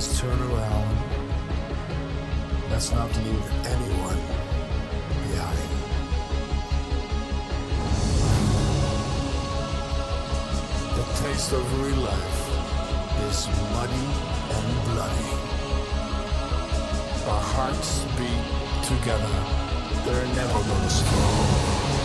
Let's turn around. Let's not leave anyone behind. The taste of real life is muddy and bloody. Our hearts beat together. They're never gonna stop.